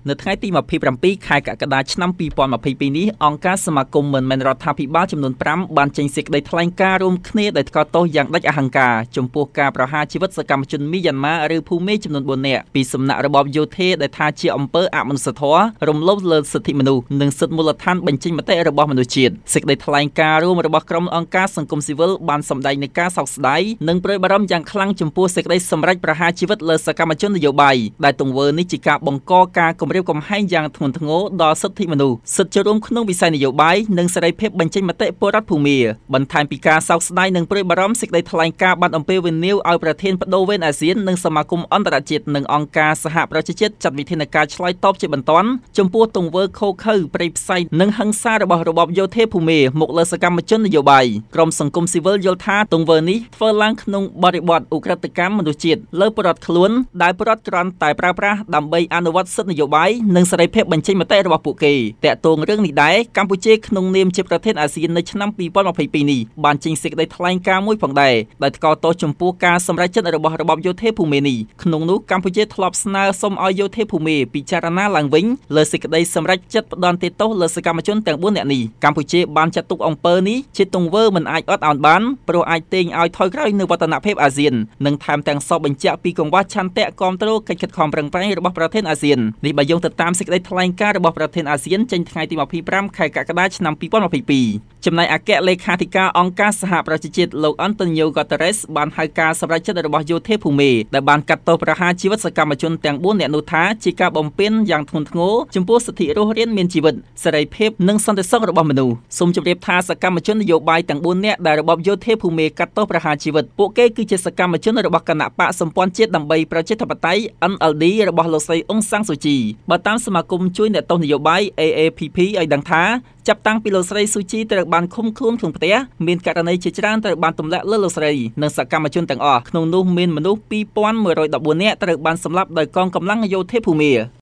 នៅថ្ងៃទី27ខែកក្កដាឆ្នាំ2022នេះអង្គការសមាគមមិនមែនរដ្ឋាភិបាលចំនួន5បានចេញសេចក្តីថ្លែងការណ៍រួមគ្នាដែលថ្កោលទោសយ៉ាងដាច់អហង្ការចំពោះការប្រហារជីវិតសកម្មជនមីយ៉ាន់ម៉ាឬភូមេចំនួន4នាក់ពីសំណាក់របបយោធាដែលថាជាអំពើអមនុស្សធម៌រំលោភលើសិទ្ធិមនុស្សនិងសិទ្ធិមូលដ្ឋានបញ្ចេញមតិរបស់មនុស្សជាតិសេចក្តីថ្លែងការណ៍រួមរបស់ក្រុមអង្គការសង្គមស៊ីវិលបានសម្ដែងនូវការសោកស្ដាយនិងព្រួយបារម្ភយ៉ាងខ្លាំងចំពោះសេចក្តីសម្រេចប្រហារជីវិតលើសកម្មជននយោបាយដែលទង្វើនេះជាការបង្កការគំរាមកំហែងយ៉ាងធ្ងន់ធ្ងរដល់សិទ្ធិមនុស្សសិទ្ធិចូលរួមក្នុងវិស័យនយោបាយនិងសេរីភាពបញ្ចេញមតិពលរដ្ឋភូមាបន្ថែមពីការសោកស្ដាយនិងព្រួយបារម្ភសេចក្តីថ្លែងការណ៍បានអំពាវនាវឲ្យប្រធានបដូវវេនអាស៊ាននិងសមាគមអន្តរជាតិនិងអង្គការសហប្រជាជាតិចាត់វិធានការឆ្លើយតបជាបន្ទាន់ចំពោះទង្វើឃោរឃៅព្រៃផ្សៃនិងហិង្សារបស់របបយោធាភូមាមកលើសកម្មជននយោបាយក្រុមសង្គមស៊ីវិលយល់ថាទង្វើនេះធ្វើឡើងក្នុងបរិបទឧក្រិដ្ឋកម្មមនុស្សជាតិលើពលរដ្ឋខ្លួនដែលពលរដ្ឋគ្រាន់តែប្រើប្រាស់ដើម្បីអនុវត្តសិទ្ធិនយោបាយនិងសេរីភាពបញ្ចេញមតិរបស់ពួកគេតាក់ទងរឿងនេះដែរកម្ពុជាក្នុងនាមជាប្រធានអាស៊ាននៅឆ្នាំ2022នេះបានចេញសេចក្តីថ្លែងការណ៍មួយផងដែរដែលថ្កោលទោសចំពោះការសម្រេចចិត្តរបស់របបយោធាភូមានេះក្នុងនោះកម្ពុជាធ្លាប់ស្នើសុំឲ្យយោធាភូមាពិចារណាឡើងវិញលើសេចក្តីសម្រេចចិត្តផ្ដន្ទាទោសលើសកម្មជនទាំង4នាក់នេះកម្ពុជាបានចាត់ទុកអំពើនេះជាទង្វើមិនអាចអត់ឱនបានព្រោះអាចទាញឲ្យថយក្រោយនូវវឌ្ឍនភាពអាស៊ាននិងថែមទាំងសពបញ្ជាក់ពីកង្វះឆន្ទៈគាំទ្រកិច្ចខិតខំប្រឹងប្រែងរបស់ប្រធានអាស៊ាននេះបើយោងទៅតាមសេចក្តីថ្លែងការណ៍របស់ប្រធានអាស៊ានចេញថ្ងៃទី25ខែកក្កដាឆ្នាំ2022ចំណែកអគ្គលេខាធិការអង្គការសហប្រជាជាតិលោកអន្តូនីយ៉ូ ហ្គូតេរ៉េសបានហៅការសម្រេចចិត្តរបស់យោធាភូមាដែលបានកាត់ទោសប្រហារជីវិតសកម្មជនទាំង4នាក់នោះថាជាការបំពានយ៉ាងធ្ងន់ធ្ងរចំពោះសិទ្ធិរស់រានមានជីវិតសេរីភាពនិងសន្តិសុខរបស់មនុស្សសូមជម្រាបថាសកម្មជននយោបាយទាំង4នាក់ដែលរបបយោធាភូមាកាត់ទោសប្រហារជីវិតពួកគេគឺជាសកម្មជនរបស់គណៈបកសម្ព័ន្ធជាតិដើម្បីប្រជាធិបតេយ្យ NLD របស់លោកស្រីអ៊ុងសាំងស៊ូជីបើតាមសមាគមជួយអ្នកទោសនយោបាយ AAPP ឲ្យដឹងថាចាប់តាំងពីលោកស្រីស៊ូជីត្រូវបានឃុំខ្លួនក្នុងផ្ទះមានករណីជាច្រើនត្រូវបានទម្លាក់លើលោកស្រីនិងសកម្មជនទាំងអស់ក្នុងនោះមានមនុស្ស2114នាក់ត្រូវបានសម្លាប់ដោយកងកម្លាំងយោធាភូមា